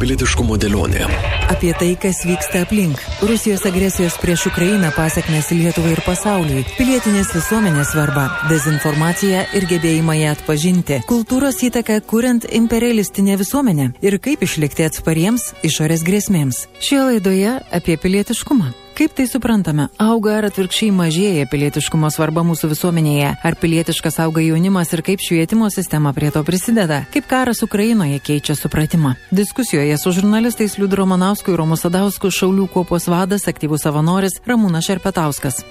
Pilietiškumo dėlionė. Apie tai, kas vyksta aplink. Rusijos agresijos prieš Ukrainą pasekmės Lietuvai ir pasauliui. Pilietinės visuomenės svarba, dezinformacija ir gebėjimą ją atpažinti. Kultūros įtaka kuriant imperialistinę visuomenę ir kaip išlikti atspariems išorės grėsmėms. Šioje laidoje apie pilietiškumą. Kaip tai suprantame? Auga ar atvirkščiai mažėja pilietiškumo svarba mūsų visuomenėje? Ar pilietiškas auga jaunimas ir kaip švietimo sistema prie to prisideda? Kaip karas Ukrainoje keičia supratimą? Diskusijoje su žurnalistais Liudu Ramanausku ir Romu Sadausku Šaulių kuopos vadas, aktyvus savanoris Ramūnas Šerpetauskas.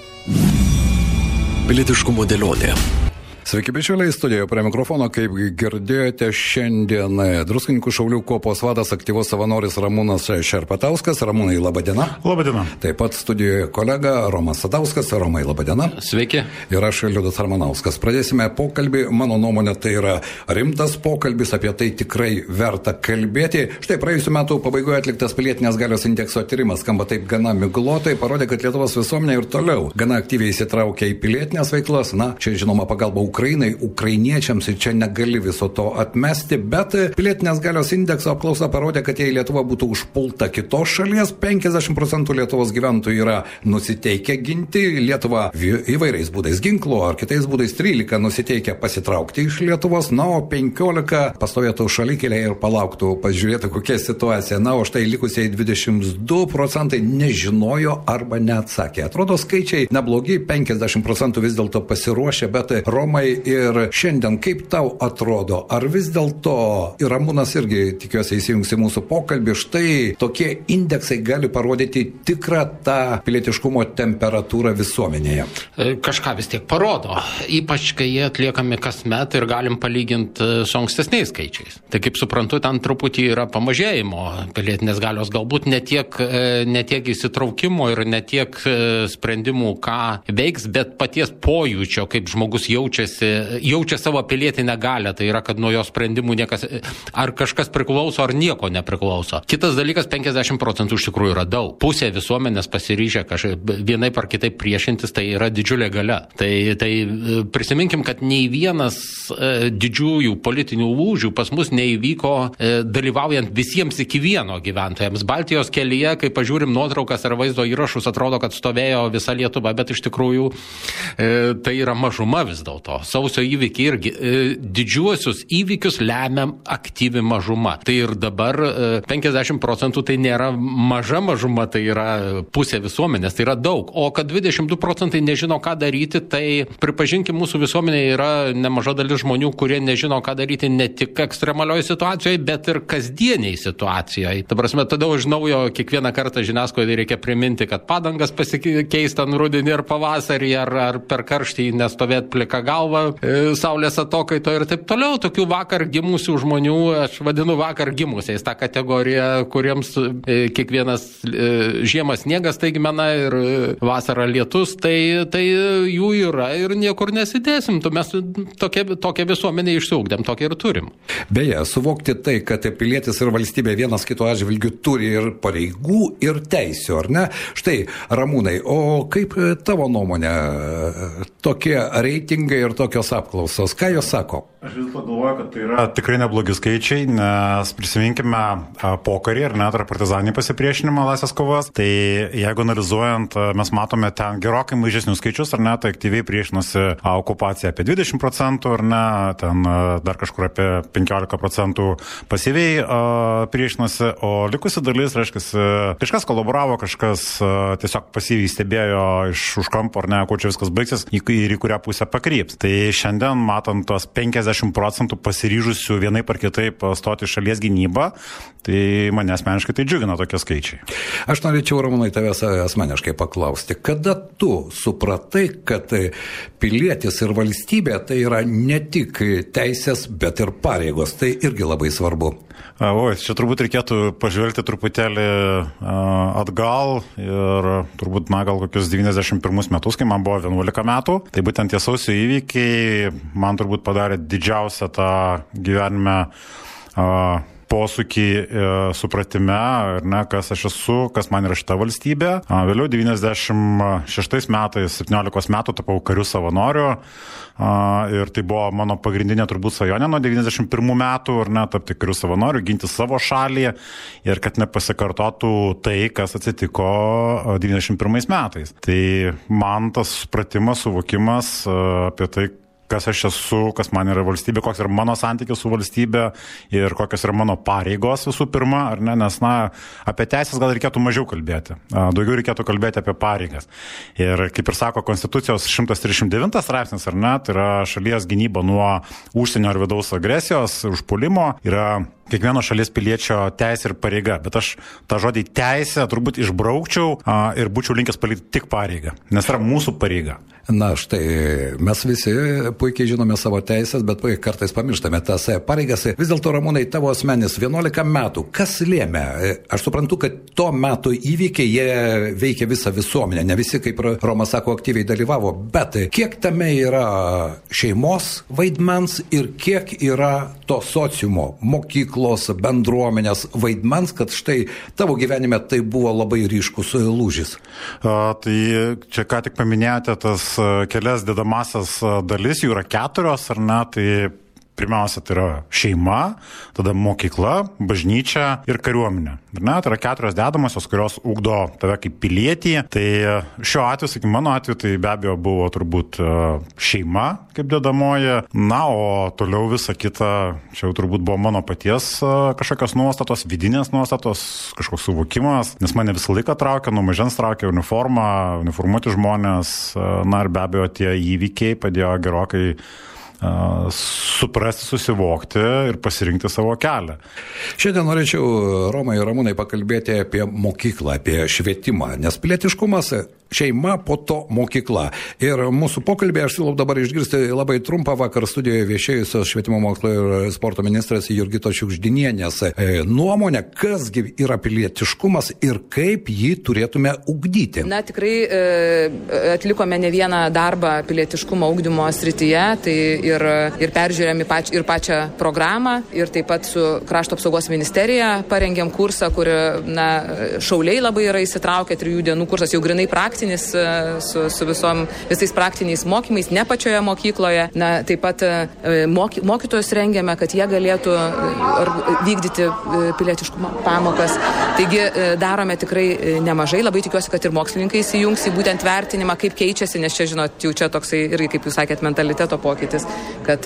Pilietiškumo dėlionė. Sveiki, bičiuliai, studijoje prie mikrofono, kaip girdėjote, šiandien Druskininkų Šaulių kuopos vadas, aktyvus savanoris Ramūnas Šerpetauskas. Ramūnai, laba diena. Labą dieną. Taip pat studijoje kolega Romas Sadauskas. Romai, laba diena. Sveiki. Ir aš, Liudas Ramanauskas. Pradėsime pokalbį. Mano nuomonė, tai yra rimtas pokalbis, apie tai tikrai verta kalbėti. Štai praėjusiu metu pabaigoje atliktas pilietinės galios indekso tyrimas, skamba taip gana miglotai, parodė, kad Lietuvos visuomenė ir toliau gana aktyviai įsitraukia į pilietinės veiklas. Na, čia žinoma pagalba Ukrainai, ukrainiečiams ir čia negali viso to atmesti, bet pilietinės galios indekso apklausa parodė, kad jei Lietuva būtų užpulta kitos šalies, 50% Lietuvos gyventojų yra nusiteikę ginti Lietuvą įvairiais būdais ginklo ar kitais būdais, 13 nusiteikę pasitraukti iš Lietuvos, na, o 15 pastovėtų šalikėlė ir palauktų, pažiūrėtų kokia situacija. Na, o štai likusiai 22% nežinojo arba neatsakė. Atrodo skaičiai neblogi, 50% vis dėlto pasiruošė, bet Romai, ir šiandien kaip tau atrodo, ar vis dėlto, ir Ramūnas irgi tikiuosi įsijungs į mūsų pokalbį, štai tokie indeksai gali parodyti tikrą tą pilietiškumo temperatūrą visuomenėje? Kažką vis tiek parodo, ypač kai jie atliekami kasmet ir galim palyginti su ankstesniais skaičiais. Tai kaip suprantu, ten truputį yra pamažėjimo pilietinės galios, galbūt ne tiek įsitraukimo ir ne tiek sprendimų, ką veiks, bet paties pojūčio, kaip žmogus jaučia savo pilietinę galią, tai yra, kad nuo jo sprendimų niekas, ar kažkas priklauso, ar nieko nepriklauso. Kitas dalykas, 50% iš tikrųjų yra daug. Pusė visuomenės pasiryžę vienaip ar kitaip priešintis, tai yra didžiulė galia. Tai prisiminkim, kad nei vienas didžiųjų politinių lūžių pas mus neįvyko dalyvaujant visiems iki vieno gyventojams. Baltijos kelyje, kai pažiūrim nuotraukas ar vaizdo įrašus, atrodo, kad stovėjo visa Lietuva, bet iš tikrųjų tai yra mažuma vis dėlto. Sausio įvykiai irgi didžiuosius įvykius lemia aktyvi mažuma. Tai ir dabar 50% tai nėra maža mažuma, tai yra pusė visuomenės, tai yra daug. O kad 22% nežino, ką daryti, tai pripažinkim, mūsų visuomenėje yra nemaža dalis žmonių, kurie nežino, ką daryti ne tik ekstremalioje situacijoje, bet ir kasdieniai situacijoje. Ta prasme, tada už naujo kiekvieną kartą žiniasklaidai reikia priminti, kad padangas pasikeis ten rudenį ir pavasarį, ar per karštį nestovėt plika galva, saulės atokaito ir taip toliau. Tokių vakar gimusių žmonių, aš vadinu vakar gimusiais tą kategoriją, kuriems kiekvienas žiemas sniegas staigmena ir vasara lietus, tai jų yra ir niekur nesidėsim. Mes tokią visuomenę išsiugdėm, tokią ir turim. Beje, suvokti tai, kad pilietis ir valstybė vienas kito atžvilgiu turi ir pareigų, ir teisių, ar ne? Štai, Ramūnai, o kaip tavo nuomonė tokie reitingai ir tokios apklausos, ką jos sako? Aš vis dėlto galvoju, kad tai yra tikrai neblogi skaičiai, nes prisiminkime pokarį ar net ar partizaninį pasipriešinimą laisvės kovas. Tai jeigu analizuojant, mes matome ten gerokai mažesnius skaičius, ar ne, tai aktyviai priešinosi okupacija apie 20%, ar ne, ten dar kažkur apie 15% pasyviai priešinosi, o likusi dalis, reiškia, kažkas kolaboravo, kažkas tiesiog pasyviai stebėjo iš už kampo, ar ne, kuo čia viskas baigsis ir į kurią pusę pakryps. Tai šiandien matant tos 50% pasiryžusių vienaip ar kitaip stoti šalies gynybą, tai mane asmeniškai tai džiugina tokie skaičiai. Aš norėčiau, Ramūnai, tavęs asmeniškai paklausti, kada tu supratai, kad pilietis ir valstybė tai yra ne tik teisės, bet ir pareigos, tai irgi labai svarbu. Čia turbūt reikėtų pažvelgti truputėlį atgal ir turbūt, gal kokius 91 metus, kai man buvo 11 metų, tai būtent tie sausio įvykiai man turbūt padarė didžiausią tą gyvenime posūkį supratime, kas aš esu, kas man yra šita valstybė. Vėliau 96 metais, 17 metų tapau karių savanoriu ir tai buvo mano pagrindinė turbūt svajonė nuo 91 metų, tapti karių savanoriu, ginti savo šalį ir kad nepasikartotų tai, kas atsitiko 91 metais. Tai man tas supratimas, suvokimas apie tai, kas aš esu, kas man yra valstybė, koks yra mano santykis su valstybė ir kokios yra mano pareigos visų pirma, nes, apie teisės gal reikėtų mažiau kalbėti, daugiau reikėtų kalbėti apie pareigas. Ir kaip ir sako Konstitucijos 139 straipsnis, tai yra šalies gynyba nuo užsienio ar vidaus agresijos, užpuolimo, yra kiekvieno šalies piliečio teisė ir pareiga, bet aš tą žodį teisę turbūt išbraukčiau ir būčiau linkęs palikti tik pareigą, nes yra mūsų pareiga. Na štai, mes visi puikiai žinome savo teisės, bet kartais pamirštame tas pareigas. Vis dėlto, Ramūnai, tavo asmenis 11 metų, kas lėmė? Aš suprantu, kad to metų įvykiai, jie veikia visą visuomenę, ne visi, kaip Romas sako, aktyviai dalyvavo, bet kiek tame yra šeimos vaidmens ir kiek yra to sociumo, mokyklos, bendruomenės vaidmens, kad štai tavo gyvenime tai buvo labai ryškus lūžis? Tai čia ką tik paminėjote tas kelias dedamasias dalis, jų yra 4, ar ne, tai pirmiausia, tai yra šeima, tada mokykla, bažnyčia ir kariuomenė. Tai yra 4 dedamosios, kurios ugdo tave kaip pilietį. Tai šiuo atveju, sakykime, mano atveju, tai be abejo buvo turbūt šeima kaip dedamoji. Na, o toliau visa kita, čia jau turbūt buvo mano paties kažkokios nuostatos, vidinės nuostatos, kažkoks suvokimas, nes mane visą laiką traukė, nuo mažens traukė uniformuoti žmonės. Na, ir be abejo, tie įvykiai padėjo gerokai suprasti, susivokti ir pasirinkti savo kelią. Šiandien norėčiau, Romai ir Ramūnai, pakalbėti apie mokyklą, apie švietimą, nes pilietiškumas šeima, po to mokykla. Ir mūsų pokalbė, aš siūlau dabar išgirsti labai trumpą vakar studijoje viešėjusios švietimo mokslo ir sporto ministras Jurgitos Šiugždinienės nuomonę, kasgi yra pilietiškumas ir kaip jį turėtume ugdyti. Na, tikrai atlikome ne vieną darbą pilietiškumo ugdymo srityje, tai ir peržiūrėm ir pačią programą, ir taip pat su Krašto apsaugos ministerija parengėm kursą, kur šauliai labai yra įsitraukę, 3 dienų kursas, jau grinai praktinis, su visais praktiniais mokymais, ne pačioje mokykloje. Na, taip pat mokytojus rengiame, kad jie galėtų vykdyti pilietiškumo pamokas. Taigi darome tikrai nemažai, labai tikiuosi, kad ir mokslininkai įsijungs į būtent vertinimą, kaip keičiasi, nes čia, žinot, jau čia toksai irgi, kaip jūs sakėt, mentaliteto pokytis, kad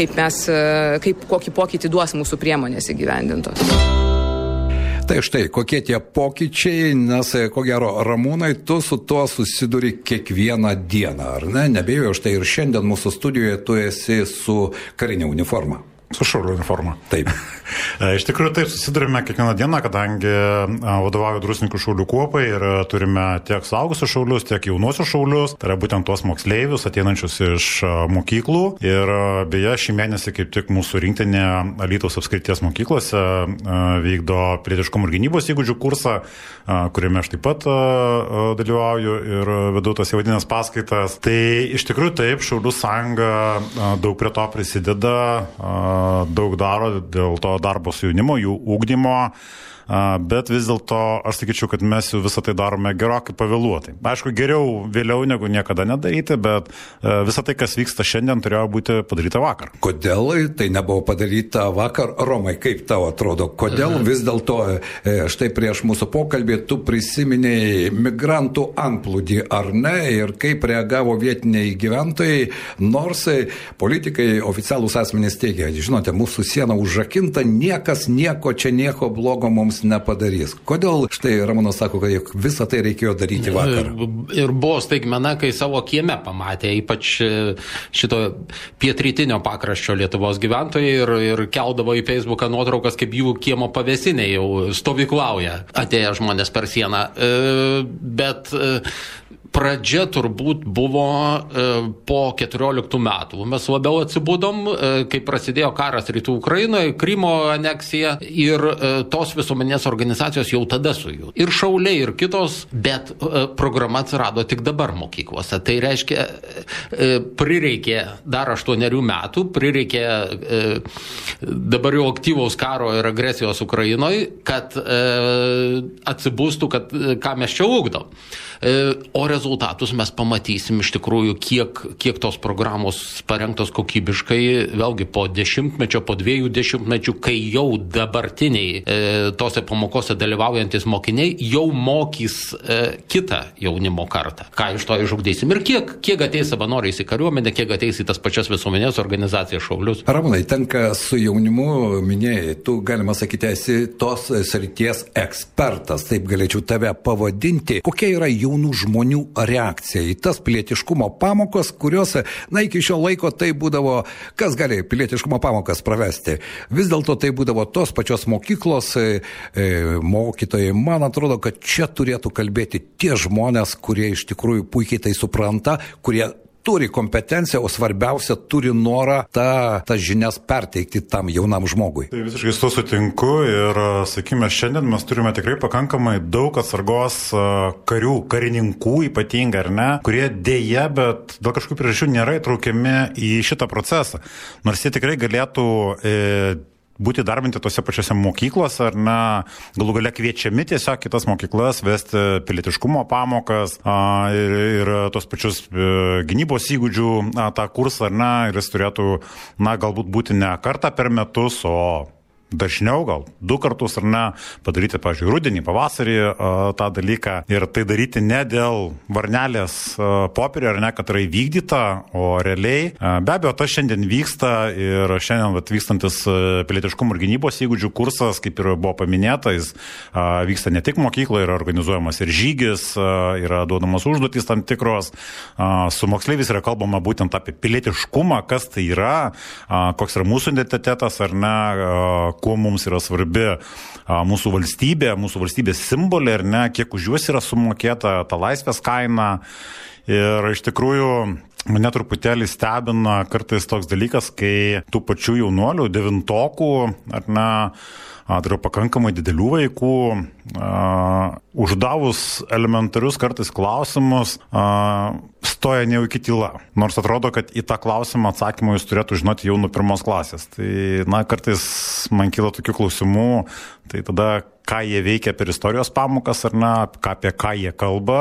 kokį pokytį duos mūsų priemonės įgyvendintos. Tai štai, kokie tie pokyčiai, nes ko gero, Ramūnai, tu su tuo susiduri kiekvieną dieną, ar ne? Nebejoju, štai ir šiandien mūsų studijoje tu esi su karinė uniforma. Su šaulių uniforma. Taip. Iš tikrųjų taip susidurime kiekvieną dieną, kadangi vadovauju Druskininkų šaulių kuopai ir turime tiek suaugusius šaulius, tiek jaunuosius šaulius, tai yra būtent tuos moksleivius ateinančius iš mokyklų. Ir beje, šį mėnesį kaip tik mūsų rinktinė Alytaus apskrities mokyklose vykdo pilietiškumo ir gynybos įgūdžių kursą, kuriame aš taip pat dalyvauju ir vedu tas įvadinės paskaitas. Tai iš tikrųjų taip, Šaulių sąjunga daug prie to prisideda, daug daro dėl to darbo su jaunimu, jų ugdymo, bet vis dėlto aš sakyčiau, kad mes jau visą tai darome gerokai pavėluotai. Aišku, geriau vėliau negu niekada nedaryti, bet visą tai, kas vyksta šiandien, turėjo būti padaryta vakar. Kodėl tai nebuvo padaryta vakar? Romai, kaip tau atrodo? Kodėl vis dėlto štai prieš mūsų pokalbį tu prisiminėjai migrantų antplūdį, ar ne? Ir kaip reagavo vietiniai gyventojai, nors politikai, oficialūs asmenys teigia, žinote, mūsų siena užrakinta, niekas nieko blogo mums nepadarys. Kodėl štai Ramūnas sako, kad visą tai reikėjo daryti vakar? Ir buvo staigmena, kai savo kieme pamatė, ypač šito pietrytinio pakraščio Lietuvos gyventojai ir keldavo į Facebooką nuotraukas, kaip jų kiemo pavėsinė jau stovyklauja, atėję žmonės per sieną. Bet pradžia turbūt buvo po 14 metų. Mes labiau atsibudom, kai prasidėjo karas rytų Ukrainoje, Krymo aneksija ir tos visuomenės organizacijos jau tada sujų. Ir šauliai, ir kitos, bet programa atsirado tik dabar mokyklose. Tai reiškia, prireikė dar 8 metų, prireikė dabar jau aktyvaus karo ir agresijos Ukrainoje, kad atsibūstų, kad ką mes čia ugdom. O rezultatus mes pamatysim iš tikrųjų, kiek tos programos parengtos kokybiškai, vėlgi po 10 mečių, po 20 mečių, kai jau dabartiniai tose pamokose dalyvaujantis mokiniai jau mokys kitą jaunimo kartą. Ką iš to išugdysim ir kiek ateis savanoriais į kariuomenę, kiek ateis į tas pačias visuomenės organizacijas, šaulius. Ramūnai, tenka su jaunimu, minėjai, tu galima sakyti, esi tos srities ekspertas, taip galėčiau tave pavadinti. Kokia yra jaunų žmonių reakcija į tas pilietiškumo pamokas, kurios, iki šio laiko tai būdavo, kas gali pilietiškumo pamokas pravesti. Vis dėlto tai būdavo tos pačios mokyklos mokytojai. Man atrodo, kad čia turėtų kalbėti tie žmonės, kurie iš tikrųjų puikiai tai supranta, kurie turi kompetenciją, o svarbiausia, turi norą tas žinias perteikti tam jaunam žmogui. Tai visiškai su to sutinku ir, sakykime, šiandien mes turime tikrai pakankamai daug atsargos karininkų ypatingai, ar ne, kurie dėja, bet dėl kažkokių priežasčių nėra įtraukiami į šitą procesą. Nors jie tikrai galėtų būti darbinti tose pačiose mokyklose, ar ne, galų gale kviečiami tiesiog kitas mokyklas vesti pilietiškumo pamokas ir tos pačius gynybos įgūdžių tą kursą, ar ne, ir jis turėtų, galbūt būti ne kartą per metus, o dažniau, gal 2 kartus, ar ne, padaryti, pavyzdžiui, rudenį, pavasarį tą dalyką ir tai daryti ne dėl varnelės popierio, ar ne, kad yra įvykdyta, o realiai. Be abejo, tas šiandien vyksta ir šiandien vykstantis pilietiškumo ir gynybos įgūdžių kursas, kaip ir buvo paminėta, jis vyksta ne tik mokykloje, yra organizuojamas ir žygis, yra duodamas užduotys tam tikros. Su moksleiviais yra kalbama būtent apie pilietiškumą, kas tai yra, koks yra mūsų identitetas, ar ne, kuo mums yra svarbi mūsų valstybė, mūsų valstybės simbolė, ar ne, kiek už juos yra sumokėta ta laisvės kaina. Ir iš tikrųjų mane truputėlį stebina kartais toks dalykas, kai tų pačių jaunuolių, 9-okų, ar ne, tai yra pakankamai didelių vaikų, uždavus elementarius kartais klausimus, stoja nejauki tyla. Nors atrodo, kad į tą klausimą atsakymą jūs turėtų žinoti jau nuo 1 klasės. Tai, kartais man kyla tokių klausimų, tai tada ką jie veikia per istorijos pamokas, ar ne, apie ką jie kalba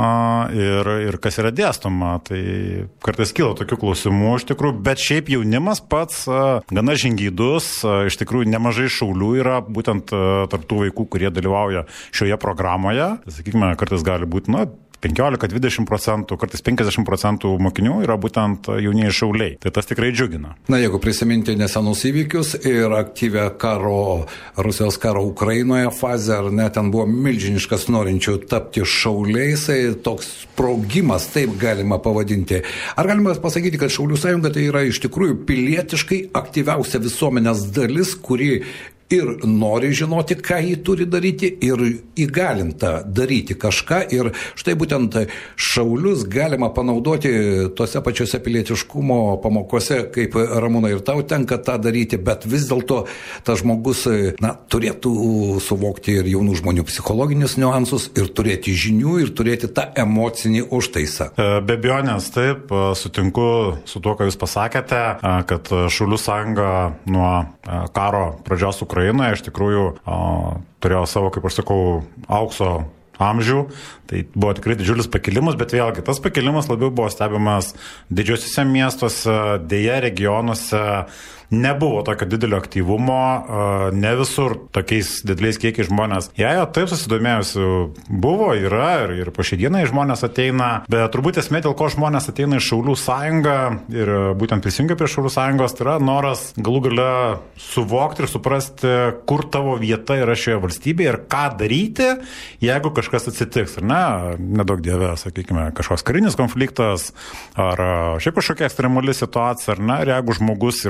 ir kas yra dėstoma. Tai kartais kyla tokių klausimų iš tikrųjų, bet šiaip jaunimas pats gana žingeidus, iš tikrųjų nemažai šaulių yra būtent tarptų vaikų, kurie dalyvauja šioje programoje. Sakykime, kartais gali būti, 15-20%, kartais 50% mokinių yra būtent jaunieji šauliai. Tai tas tikrai džiugina. Jeigu prisiminti nesenus įvykius ir aktyvę Rusijos karo Ukrainoje fazę, ar ne, ten buvo milžiniškas norinčių tapti šauliais, toks sprogimas, taip galima pavadinti. Ar galima pasakyti, kad Šaulių sąjunga tai yra iš tikrųjų pilietiškai aktyviausia visuomenės dalis, kuri ir nori žinoti, ką jį turi daryti, ir įgalinta daryti kažką. Ir štai būtent šaulius galima panaudoti tose pačiose pilietiškumo pamokose, kaip Ramūna ir tau tenka tą daryti, bet vis dėlto tas žmogus turėtų suvokti ir jaunų žmonių psichologinius niuansus, ir turėti žinių, ir turėti tą emocinį užtaisą. Be abejonės, taip, sutinku su tuo, ką jūs pasakėte, kad Šaulių sąjunga nuo karo pradžios Ukrainoje iš tikrųjų turėjo savo, kaip aš sakau, aukso amžių. Tai buvo tikrai didžiulis pakilimas, bet vėlgi tas pakilimas labiau buvo stebimas didžiosiuose miestuose, dėja regionuose nebuvo tokio didelio aktyvumo, ne visur tokiais dideliais kiekiais žmonės. Taip susidomėjusių buvo, yra ir po šią dieną žmonės ateina, bet turbūt esmė, dėl ko žmonės ateina į Šaulių sąjungą ir būtent prisijungia prie Šaulių sąjungos, tai yra noras galų gale suvokti ir suprasti, kur tavo vieta yra šioje valstybėje ir ką daryti, jeigu kažkas atsitiks, ar ne, nedaug dieve, sakykime, kažkoks karinis konfliktas ar šiaip kažkokia ekstremali situacija, ar ne, ir jeigu žmogus yra numatomas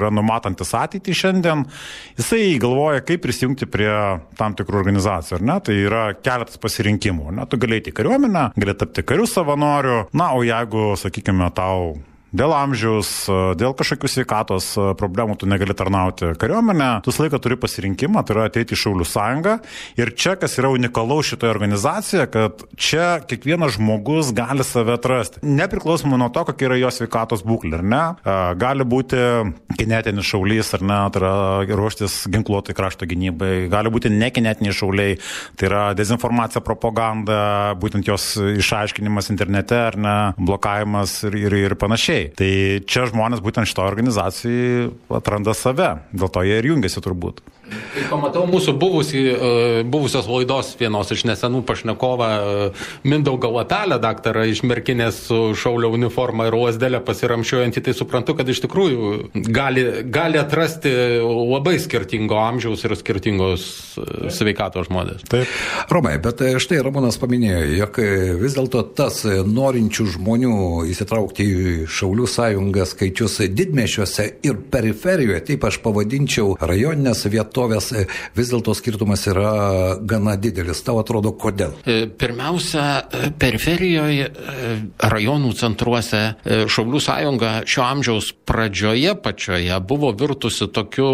matantis ateitį šiandien, jisai galvoja, kaip prisijungti prie tam tikrų organizacijų, ar ne? Tai yra keletas pasirinkimų, ne? Tu gali eiti į kariuomenę, gali tapti karių savanoriu, na, o jeigu, sakykime, tau dėl amžiaus, dėl kažkokių sveikatos problemų tu negali tarnauti kariuomenę, tu visą laiką turi pasirinkimą, tai yra ateiti į Šaulių sąjungą. Ir čia, kas yra unikalau šitoje organizacijoje, kad čia kiekvienas žmogus gali save atrasti. Nepriklausomai nuo to, kokia yra jo sveikatos būklė, ar ne? Gali būti kinetinis šaulys, ar ne, tai yra ruoštis ginkluotai krašto gynybai, gali būti nekinetiniai šauliai, tai yra dezinformacija, propaganda, būtent jos išaiškinimas internete, ar ne, blokavimas ir panašiai. Tai čia žmonės būtent šito organizacijai atranda save, dėl to jie ir jungiasi turbūt. Ir pamatau mūsų buvusios laidos vienos iš nesenų pašnekovą Mindaugą Lapelę, daktarą iš Merkinės su šaulio uniforma ir lasdelę pasiramšiuojantį, tai suprantu, kad iš tikrųjų gali atrasti labai skirtingo amžiaus ir skirtingos sveikatos žmonės. Taip. Romai, bet štai Ramūnas paminėjo, jog vis dėlto tas norinčių žmonių įsitraukti į Šaulių sąjungą skaičius didmiesčiuose ir periferijoje, taip aš pavadinčiau rajoninės vietovės, vis dėlto skirtumas yra gana didelis. Tau atrodo, kodėl? Pirmiausia, periferijoje, rajonų centruose Šaulių sąjunga šio amžiaus pradžioje pačioje buvo virtusi tokiu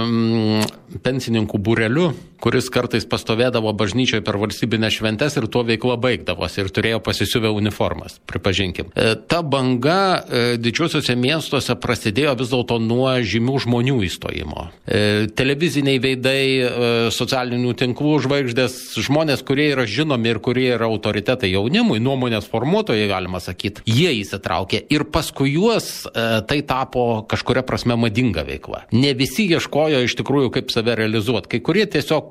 pensininkų būreliu, kuris kartais pastovėdavo bažnyčioje per valstybinės šventes ir tuo veikla baigdavosi ir turėjo pasisiuvę uniformas, pripažinkim. Ta banga didžiuosiuose miestuose prasidėjo vis dėlto nuo žymių žmonių įstojimo. Televiziniai veidai, socialinių tinklų žvaigždės, žmonės, kurie yra žinomi ir kurie yra autoritetai jaunimui, nuomonės formuotojai, galima sakyti, jie įsitraukė ir paskui juos tai tapo kažkuria prasme madinga veikla. Ne visi ieškojo iš tikrųjų kaip save realizuoti, kai kurie tiesiog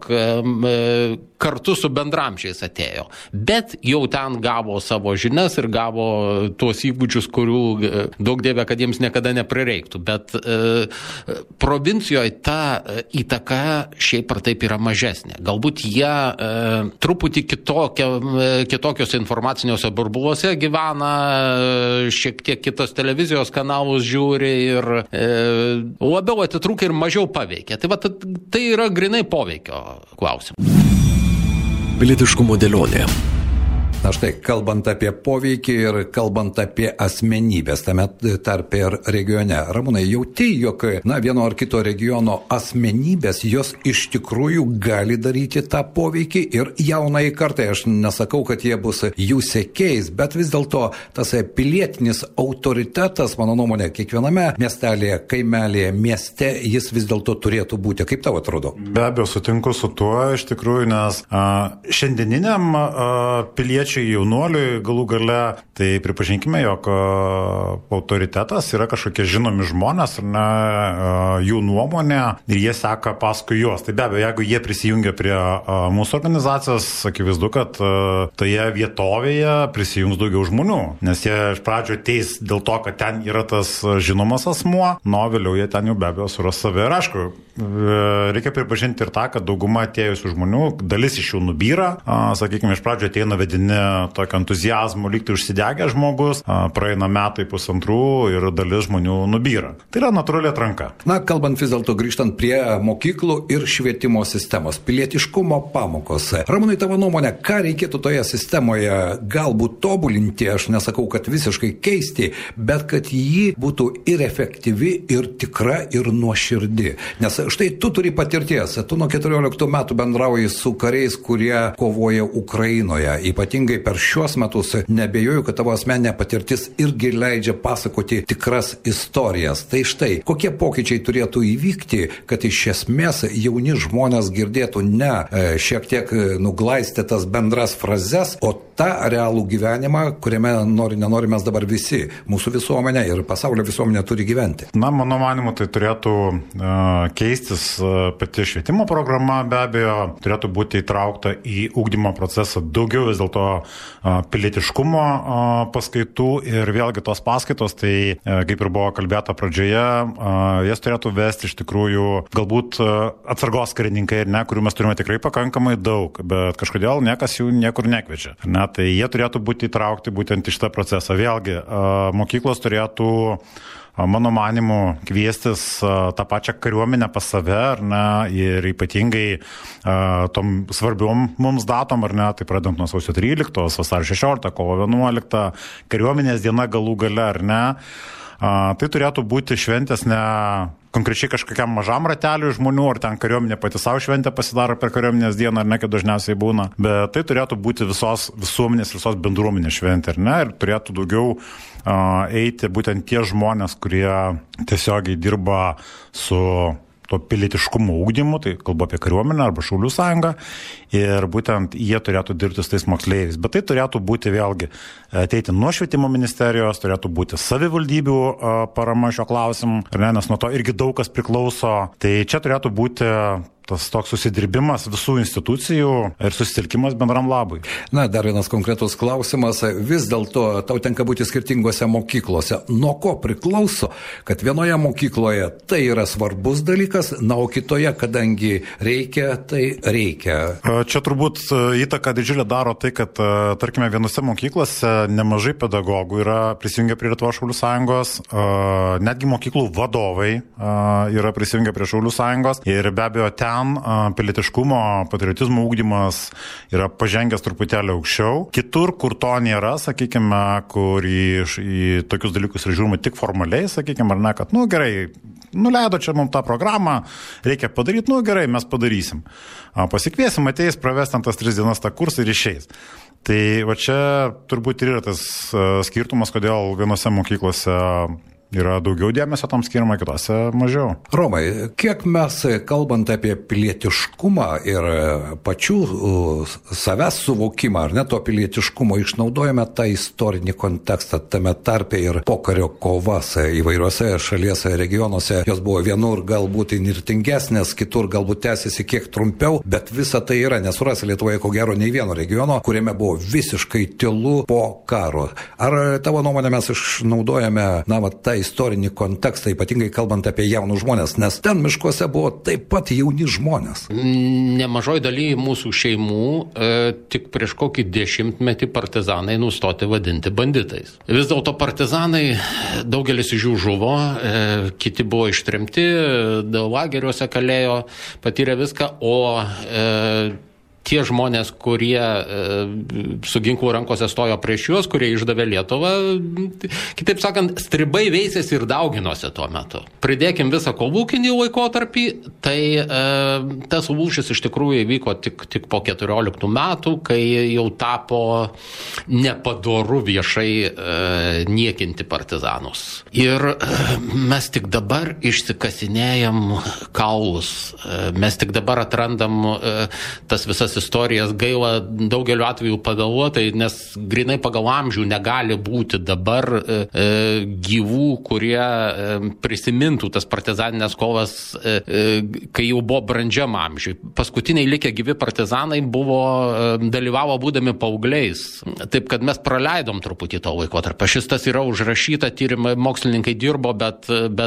kartu su bendramžiais atėjo, bet jau ten gavo savo žinias ir gavo tuos įgūdžius, kurių daug dievė, kad jiems niekada neprireiktų. Bet provincijoje ta įtaka šiaip ar taip yra mažesnė. Galbūt jie truputį kitokios informaciniuose burbuluose gyvena, šiek tiek kitos televizijos kanalus žiūri ir labiau atitrūkia ir mažiau paveikia. Tai yra grinai poveikio klausimas. Pilietiškumo dėlionė. Na štai, kalbant apie poveikį ir kalbant apie asmenybės, tame tarpe ir regione. Ramūnai, jauti, jog vieno ar kito regiono asmenybės, jos iš tikrųjų gali daryti tą poveikį ir jaunai kartai, aš nesakau, kad jie bus jų sekėjais, bet vis dėlto tas pilietinis autoritetas, mano nuomonė, kiekviename miestelėje, kaimelėje, mieste, jis vis dėlto turėtų būti. Kaip tau atrodo? Be abejo, sutinku su tuo, iš tikrųjų, nes šiandieniniam piliečiui jaunuoliui galų gale, tai pripažinkime, jog autoritetas yra kažkokie žinomi žmonės, ar ne, jų nuomonė ir jie seka paskui juos. Tai be abejo, jeigu jie prisijungia prie mūsų organizacijos, akivaizdu, kad toje vietovėje prisijungs daugiau žmonių, nes jie iš pradžio ateis dėl to, kad ten yra tas žinomas asmuo, vėliau jie ten jau be abejo suras save. Ir aišku, reikia pripažinti ir tą, kad dauguma atėjusių žmonių, dalis iš jų nubyra, sakykime, iš pradžio ateina vedini tokio entuzijazmo, lygtai užsidegę žmogus, praeina metai pusantrų ir dalis žmonių nubyra. Tai yra natūrali atranka. Na, kalbant vis dėlto grįžtant prie mokyklų ir švietimo sistemos, pilietiškumo pamokos. Ramūnai, tavo nuomonė, ką reikėtų toje sistemoje galbūt tobulinti, aš nesakau, kad visiškai keisti, bet kad ji būtų ir efektyvi, ir tikra, ir nuoširdi. Nes štai tu turi patirties, tu nuo 14 metų bendrauji su kariais, kurie kovoja Ukrainoje. Ypatingai per šiuos metus nebejoju, kad tavo asmeninė patirtis irgi leidžia pasakoti tikras istorijas. Tai štai, kokie pokyčiai turėtų įvykti, kad iš esmės jauni žmonės girdėtų ne šiek tiek nuglaistytas bendras frazes, o tą realų gyvenimą, kuriame nenori mes dabar visi, mūsų visuomenė ir pasaulio visuomenė turi gyventi. Na, mano manimu, tai turėtų keistis pati švietimo programa, be abejo, turėtų būti įtraukta į ugdymo procesą daugiau vis dėlto pilietiškumo paskaitų ir vėlgi tos paskaitos, tai kaip ir buvo kalbėta pradžioje, jas turėtų vesti iš tikrųjų galbūt atsargos karininkai, kurių mes turime tikrai pakankamai daug, bet kažkodėl niekas jų niekur nekviečia. Tai jie turėtų būti įtraukti būtent į šitą procesą. Vėlgi, mokyklos turėtų mano manimu, kviestis tą pačią kariuomenę pas save, ar ne, ir ypatingai tom svarbiom mums datom, ar ne, tai pradant nuo sausio 13, vasario 16, kovo 11, kariuomenės diena galų gale, ar ne, tai turėtų būti šventės ne konkrečiai kažkokiam mažam rateliui žmonių, ar ten kariuomenė pati savo šventę pasidaro per kariuomenės dieną, ar ne, kaip dažniausiai būna, bet tai turėtų būti visos visuomenės, visos bendruomenės šventė, ar ne, ir turėtų daugiau eiti būtent tie žmonės, kurie tiesiogiai dirba su to pilietiškumo ugdymu, tai kalbu apie kariuomenę arba Šaulių sąjungą, ir būtent jie turėtų dirbti su tais moksleiviais. Bet tai turėtų būti vėlgi ateiti nuo švietimo ministerijos, turėtų būti savivaldybių parama šio klausimu, nes nuo to irgi daug kas priklauso. Tai čia turėtų būti tas toks susidirbimas visų institucijų ir susitelkimas bendram labui. Na, dar vienas konkretus klausimas. Vis dėlto tau tenka būti skirtingose mokyklose. Nuo ko priklauso, kad vienoje mokykloje tai yra svarbus dalykas, na, o kitoje, kadangi reikia, tai reikia? Čia turbūt įtaką didžiulę daro tai, kad, tarkime, vienose mokyklose nemažai pedagogų yra prisijungę prie Lietuvos Šaulių sąjungos, netgi mokyklų vadovai yra prisijungę prie Šaulių sąjungos ir be abejo ten pilietiškumo, patriotizmo ugdymas yra pažengęs truputėlį aukščiau. Kitur, kur to nėra, sakykime, kur į tokius dalykus yra žiūrima tik formaliai, sakykime, ar ne, kad, gerai, nuleido čia mums tą programą, reikia padaryti, gerai, mes padarysim. Pasikviesim, ateis, praves tas 3 dienas tą kursą ir išeis. Tai va čia turbūt ir yra tas skirtumas, kodėl vienose mokyklose yra daugiau dėmesio tam skiriama, kitose mažiau. Romai, kiek mes, kalbant apie pilietiškumą ir pačių savęs suvokimą, ar ne to pilietiškumo, išnaudojame tą istorinį kontekstą, tame tarpe ir pokario kovas įvairiuose šalies regionuose, jos buvo vienur galbūt inirtingesnės, kitur galbūt tęsiasi kiek trumpiau, bet visa tai yra, nesurasi Lietuvoje ko gero nei vieno regiono, kuriame buvo visiškai tylu po karo. Ar tavo nuomonė mes išnaudojame, tą istorinį kontekstą, ypatingai kalbant apie jaunus žmonės, nes ten miškuose buvo taip pat jauni žmonės? Nemažoj daly mūsų šeimų tik prieš kokį 10-metį partizanai nustoti vadinti banditais. Vis dėlto partizanai, daugelis iš jų žuvo, kiti buvo ištremti, lageriuose kalėjo, patyrė viską, o tie žmonės, kurie su ginklu rankose stojo prieš juos, kurie išdavė Lietuvą, kitaip sakant, stribai veisėsi ir dauginosi tuo metu. Pridėkim visą kolūkinį laikotarpį, tai tas lūšis iš tikrųjų įvyko tik po 14 metų, kai jau tapo nepadoru viešai niekinti partizanus. Ir mes tik dabar išsikasinėjam kaulus, mes tik dabar atrandam tas visas istorijas, gaila daugeliu atveju pagalvotai, nes grinai pagal amžių negali būti dabar gyvų, kurie prisimintų tas partizaninės kovas, kai jau buvo brandžiam amžiui. Paskutiniai likę gyvi partizanai dalyvavo būdami paaugliais. Taip, kad mes praleidom truputį to laikotarpio. Šis tas yra užrašyta, tyrimai, mokslininkai dirbo, bet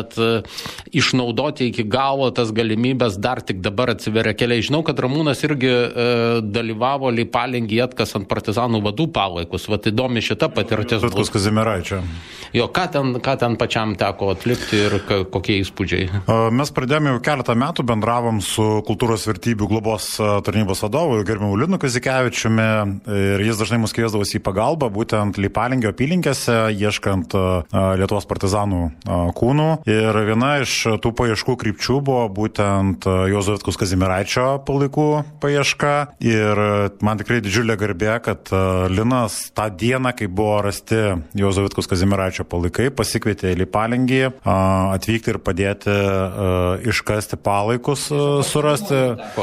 išnaudoti iki galo tas galimybės dar tik dabar atsiveria keliai. Žinau, kad Ramūnas irgi dalyvavo Leipalingį atkasant partizanų vadų palaikus. Vat įdomi šita patirtis. Vitkaus Kazimieraičio. Jo, ką ten pačiam teko atlikti ir kokie įspūdžiai? Mes pradėjome jau keletą metų, bendravom su kultūros vertybių globos tarnybos vadovu, gerbiamu Linu Kazikevičiumi, ir jis dažnai mus kviesdavosi į pagalbą, būtent Leipalingio apylinkėse, ieškant Lietuvos partizanų kūnų. Ir viena iš tų paieškų krypčių buvo būtent Juozo Vitkaus Kazimieraičio palaikų paieška. Ir man tikrai didžiulė garbė, kad Linas tą dieną, kai buvo rasti Juozo Vitkaus Kazimieraičio palaikai, pasikvietė į Leipalingį atvykti ir padėti iškasti palaikus, surasti.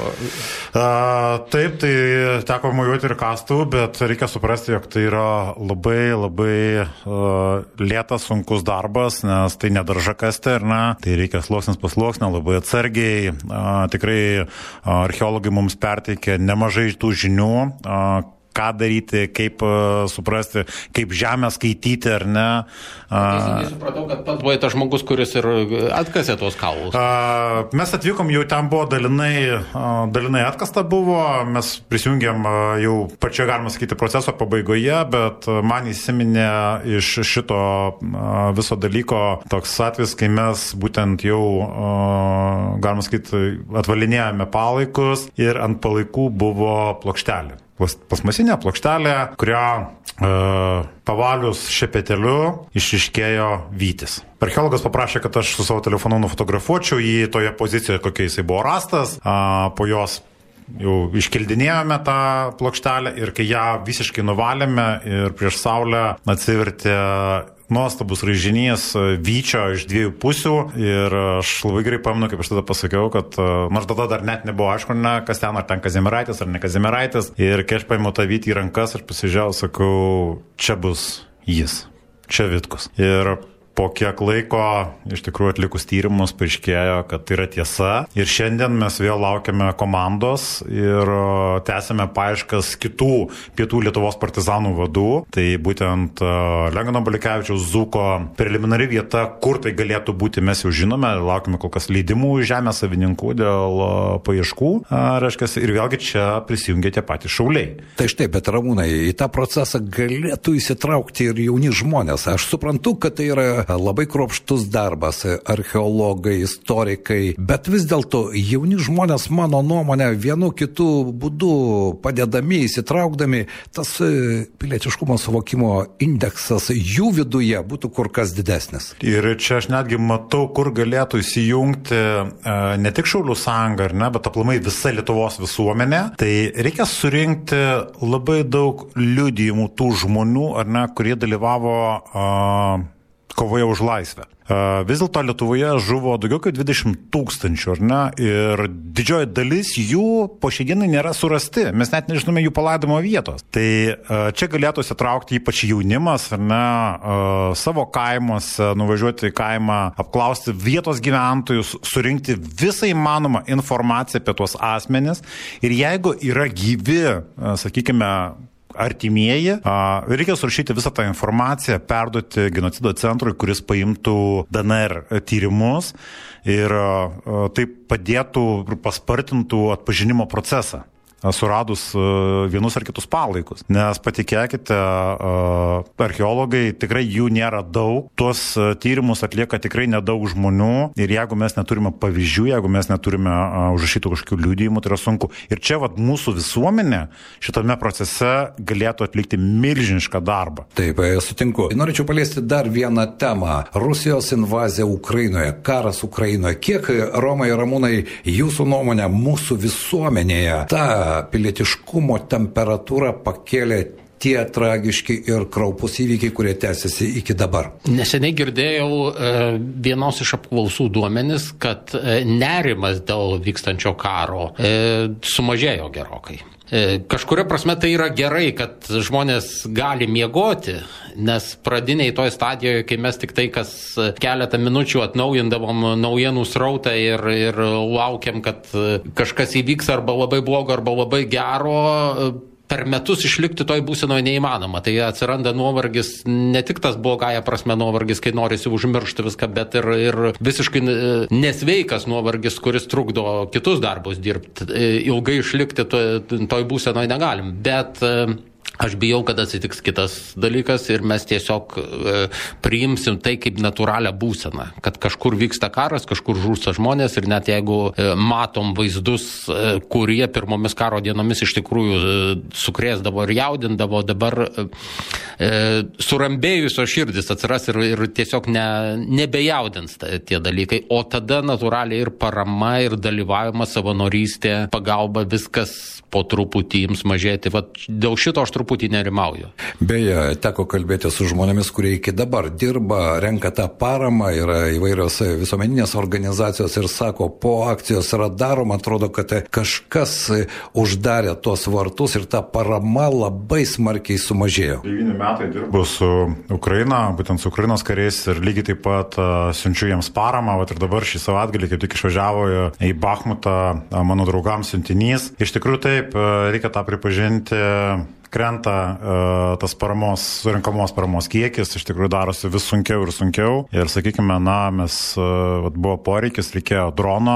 Taip, tai teko mojuoti ir kastų, bet reikia suprasti, jog tai yra labai, labai lėtas, sunkus darbas, nes tai nedarža kasti, ar ne? Tai reikia sluoksnis pasluoksnio, labai atsargiai. Tikrai archeologai mums perteikė nemažai tų žinių, ką daryti, kaip suprasti, kaip žemę skaityti ar ne. Teisingai supratau, kad pats buvai tas žmogus, kuris ir atkasė tuos kaulus. Mes atvykom, jau ten buvo dalinai atkasta buvo, mes prisijungėm jau pačioje, galima sakyti, proceso pabaigoje, bet man įsiminė iš šito viso dalyko toks atvejis, kai mes būtent jau, galima sakyti, atvalinėjome palaikus ir ant palaikų buvo plokštelė. Plasmasinė plokštelė, kurią pavalius šepeteliu išryškėjo vytis. Archeologas paprašė, kad aš su savo telefonu nufotografuočiau jį toje pozicijoje, kokia jisai buvo rastas, po jos jau iškeldinėjome tą plokštelę ir kai ją visiškai nuvalėme ir prieš saulę atsivertė nuostabus raižinys vyčio iš dviejų pusių ir aš labai gerai pamenu, kaip aš tada pasakiau, kad nors tada dar net nebuvo aišku, kas ten, ar ten Kazimieraitis, ar ne Kazimieraitis. Ir kai aš paėmiau tą vytį į rankas, aš pasižiūrėjau, sakau, čia bus jis, čia Vitkus. Ir po kiek laiko, iš tikrųjų atlikus tyrimus, paaiškėjo, kad tai yra tiesa. Ir šiandien mes vėl laukiame komandos ir tęsime paieškas kitų pietų Lietuvos partizanų vadų. Tai būtent Leono Baliukevičiaus Zuko preliminari vieta, kur tai galėtų būti, mes jau žinome. Laukime kol kas leidimų žemės savininkų dėl paieškų. Ir vėlgi čia prisijungia tie patys šauliai. Tai štai, bet Ramūnai, į tą procesą galėtų įsitraukti ir jauni žmonės. Aš suprantu, kad tai yra labai kruopštus darbas, archeologai, istorikai, bet vis dėlto jauni žmonės, mano nuomonė, vienu kitų būdų padedami, įsitraukdami, tas pilietiškumo suvokimo indeksas jų viduje būtų kur kas didesnis. Ir čia aš netgi matau, kur galėtų įsijungti ne tik Šaulių sąjunga, bet aplamai visa Lietuvos visuomenė. Tai reikia surinkti labai daug liudijimų tų žmonių, kurie dalyvavo kovoje už laisvę. Vis dėlto Lietuvoje žuvo daugiau kaip 20 000, ir didžioji dalis jų po šiai dienai nėra surasti. Mes net nežinome jų palaidojimo vietos. Tai čia galėtų įsitraukti ypač jaunimas, savo kaimuose, nuvažiuoti į kaimą, apklausti vietos gyventojus, surinkti visą įmanomą informaciją apie tuos asmenis. Ir jeigu yra gyvi, sakykime, artimieji, reikia surašyti visą tą informaciją, perduoti genocido centrui, kuris paimtų DNR tyrimus ir tai padėtų ir paspartintų atpažinimo procesą, suradus vienus ar kitus palaikus. Nes patikėkite, archeologai, tikrai jų nėra daug, tuos tyrimus atlieka tikrai nedaug žmonių ir jeigu mes neturime pavyzdžių, jeigu mes neturime užrašytų kažkokių liudijimų, tai yra sunku. Ir čia mūsų visuomenė šitame procese galėtų atlikti milžinišką darbą. Taip, sutinku. Norėčiau paliesti dar vieną temą. Rusijos invazija Ukrainoje, karas Ukrainoje. Kiek, Romai ir Ramūnai, jūsų nuomonė mūsų visuomenėje ta pilietiškumo temperatūra pakėlė tie tragiški ir kraupus įvykiai, kurie tęsiasi iki dabar? Neseniai girdėjau vienos iš apklausų duomenis, kad nerimas dėl vykstančio karo sumažėjo gerokai. Kažkuria prasme tai yra gerai, kad žmonės gali miegoti, nes pradiniai toj stadijoje, kai mes tik tai kas keletą minučių atnaujindavom naujienų srautą ir laukiam, kad kažkas įvyks arba labai blogo, arba labai gero, per metus išlikti toj būsenoje neįmanoma. Tai atsiranda nuovargis, ne tik tas blogąja prasme nuovargis, kai norisi užmiršti viską, bet ir visiškai nesveikas nuovargis, kuris trukdo kitus darbus dirbti. Ilgai išlikti toj būsenoje negalim, bet aš bijau, kad atsitiks kitas dalykas ir mes tiesiog priimsim tai kaip natūralią būseną, kad kažkur vyksta karas, kažkur žūsta žmonės ir net jeigu matom vaizdus, kurie pirmomis karo dienomis iš tikrųjų sukrėsdavo ir jaudindavo, dabar surambėjusios širdis atsiras ir tiesiog nebejaudins tie dalykai, o tada natūraliai ir parama, ir dalyvavimas, savanorystė, pagalba, viskas po truputį jums mažėti. Dėl šito aš truputį nerimauju. Beje, teko kalbėti su žmonėmis, kurie iki dabar dirba, renka tą paramą, yra įvairios visuomeninės organizacijos ir sako, po akcijos radarom, atrodo, kad kažkas uždarė tuos vartus ir ta parama labai smarkiai sumažėjo. 9 metai dirbu su Ukraina, būtent su Ukrainos kariais ir lygiai taip pat siunčiu jiems paramą, ir dabar šį savaitgalį kaip tik išvažiavo į Bachmutą mano draugams siuntinys. Iš tikrųjų taip, reikia tą pripažinti, krenta tas surinkamos paramos kiekis, iš tikrųjų darosi vis sunkiau ir sunkiau. Ir sakykime, mes buvo poreikis, reikėjo drono,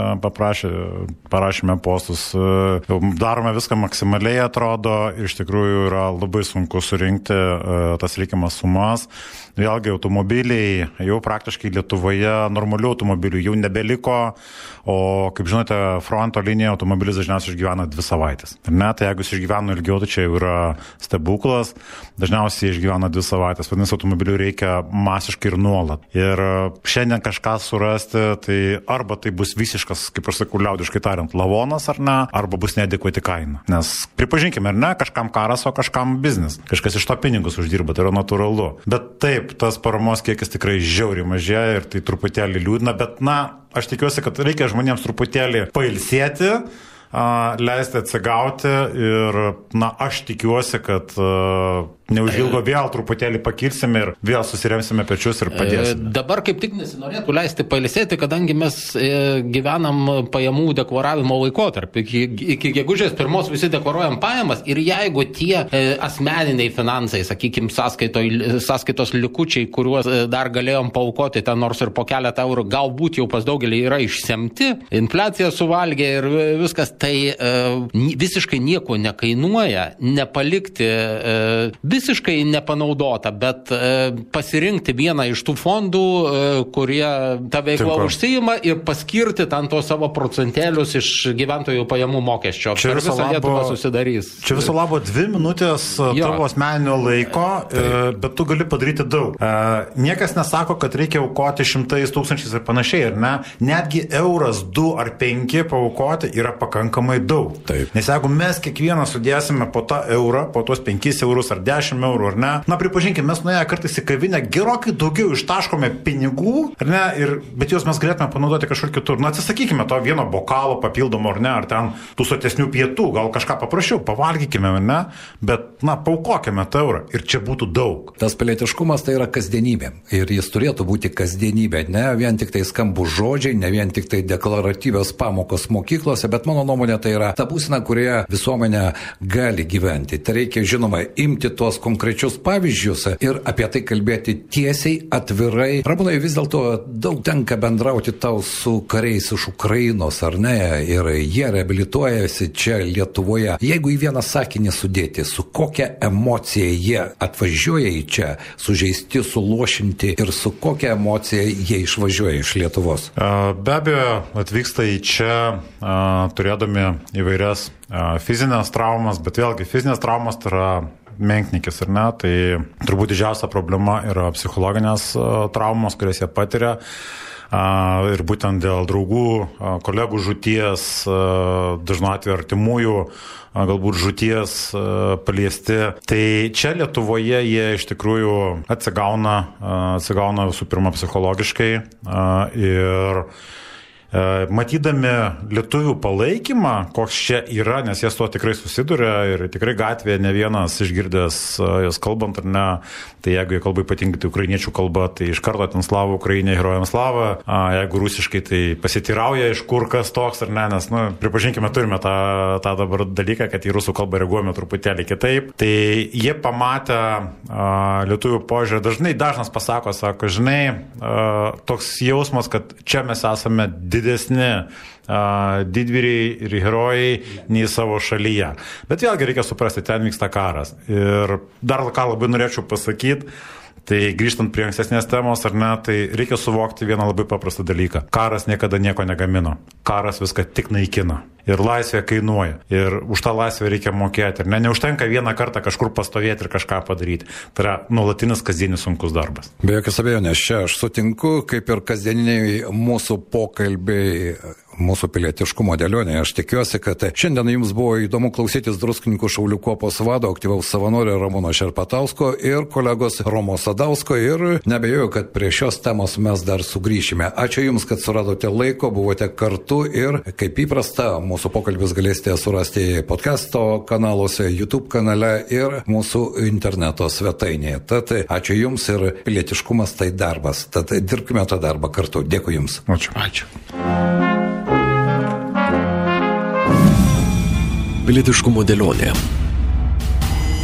parašėme postus, darome viską maksimaliai, atrodo, iš tikrųjų yra labai sunku surinkti tas reikiamas sumas. Vėlgi automobiliai jau praktiškai Lietuvoje normalių automobilių jau nebeliko, o kaip žinote, fronto linija automobilis dažniausiai išgyvena 2 savaitės. Ne, tai jeigu jis išgyvena ilgiau, tai čia jau yra stebuklas, dažniausiai išgyvena 2 savaitės, vadinasi, automobilių reikia masiškai ir nuolat. Ir šiandien kažką surasti, tai arba tai bus visiškas, kaip aš sakau, liaudiškai tariant, lavonas ar ne, arba bus neadekvati kaina. Nes pripažinkime, ar ne, kažkam karas, o kažkam biznis. Kažkas iš to pinigus uždirba, tai yra natūralu. Bet taip, tas paramos kiekis tikrai žiauriai mažėja ir tai truputėlį liūdna, bet aš tikiuosi, kad reikia žmonėms truputėlį pailsėti, leisti atsigauti ir aš tikiuosi, kad neužilgo vėl truputėlį pakilsime ir vėl susiremsime pečius ir padėsime. Dabar kaip tik nesinorėtų leisti pailsėti, kadangi mes gyvenam pajamų deklaravimo laikotarpį. Iki gegužės 1 visi deklaruojam pajamas ir jeigu tie asmeniniai finansai, sakykime, sąskaitos likučiai, kuriuos dar galėjom paaukoti ten nors ir po keletą eurų, galbūt jau pas daugelį yra išsemti, infliacija suvalgė ir viskas, tai visiškai nieko nekainuoja, nepalikti visiškai nepanaudota, bet pasirinkti vieną iš tų fondų, kurie tą veiklą užsiima ir paskirti ten to savo procentėlius iš gyventojų pajamų mokesčio. Per visą Lietuvą susidarys. Čia viso labo 2 minutės tavo asmeninio laiko, bet tu gali padaryti daug. Niekas nesako, kad reikia aukoti 100 tūkstančiais ir panašiai, ar ne? Netgi euras, 2 ar 5 paaukoti yra pakankamai daug. Taip. Nes jeigu mes kiekvieną sudėsime po tą eurą, po tuos 5 eurus ar 10 eurų, ar ne? Pripažinkime, mes nuėję kartais į kavinę gerokai daugiau ištaškome pinigų, ar ne? Bet juos mes galėtume panaudoti kažkur kitur. Atsisakykime to vieno bokalo papildomo, ar ne? Ar ten tų sotesnių pietų, gal kažką paprašiau, pavalgykime, ar ne? Bet, paaukokime tą eurą ir čia būtų daug. Tas pilietiškumas tai yra kasdienybė ir jis turėtų būti kasdienybė, ne vien tik tai skambų žodžiai, ne vien tik tai deklaratyvios pamokos mokyklose, bet mano nuomonė tai yra ta būsena, kurioje visuomenė gali gyventi. Tai reikia, žinoma, imti tuos konkrečius pavyzdžius ir apie tai kalbėti tiesiai, atvirai. Ramūnai, vis dėlto daug tenka bendrauti tau su kariais iš Ukrainos, ar ne? Ir jie reabilituojasi čia Lietuvoje. Jeigu į vieną sakinį sudėti, su kokia emocija jie atvažiuoja į čia, sužeisti, suluošinti ir su kokia emocija jie išvažiuoja iš Lietuvos? Be abejo, atvyksta į čia turėdami įvairias fizinės traumas, bet vėlgi fizinės traumas tai yra menknikis, ar ne? Tai turbūt didžiausia problema yra psichologinės traumos, kurias jie patiria. Ir būtent dėl draugų, kolegų žūties, dažnu atveju artimųjų, galbūt žūties paliesti. Tai čia Lietuvoje jie iš tikrųjų atsigauna visų pirma psichologiškai ir matydami lietuvių palaikymą, koks čia yra, nes jie su to tikrai susiduria ir tikrai gatvėje ne vienas išgirdęs jas kalbant ar ne, tai jeigu jie kalba ypatingai tai ukrainiečių kalba, tai iš karto ten slava Ukrainė, herojams slava, jeigu rusiškai tai pasitirauja iš kur kas toks ar ne, nes, pripažinkime, turime tą dabar dalyką, kad į rusų kalbą reaguojame truputėlį kitaip, tai jie pamatę lietuvių požiūrį, dažnas pasako, sako, žinai, toks jausmas, kad čia mes esame didesni didvyriai ir herojai nei savo šalyje. Bet vėlgi reikia suprasti, ten vyksta karas. Ir dar ką labai norėčiau pasakyti, tai grįžtant prie ankstesnės temos, ar ne, tai reikia suvokti vieną labai paprastą dalyką. Karas niekada nieko negamino. Karas viską tik naikina. Ir laisvė kainuoja. Ir už tą laisvę reikia mokėti. Ir neužtenka vieną kartą kažkur pastovėti ir kažką padaryti. Tai yra nuolatinis kasdienis sunkus darbas. Be jokios abejonės, čia aš sutinku, kaip ir kasdieniniai mūsų pokalbiai, mūsų pilietiškumo dėlionė. Aš tikiuosi, kad šiandien jums buvo įdomu klausytis Druskininkų šaulių kuopos vado, aktyvaus savanorio Ramūno Šerpatausko ir kolegos Romo Sadausko. Ir nebejoju, kad prie šios temos mes dar sugrįšime. Ačiū Jums, kad suradote laiko, buvote kartu ir kaip įprasta, mūsų pokalbis galėsite surasti podcasto kanaluose, YouTube kanale ir mūsų interneto svetainėje. Tad ačiū Jums ir pilietiškumas tai darbas. Tad dirbkime tą darbą kartu. Dėkui Jums. Ačiū. Pilietiškumo dėlionė.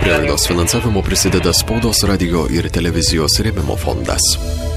Prie laidos finansavimo prisideda Spaudos, radio ir televizijos rėmimo fondas.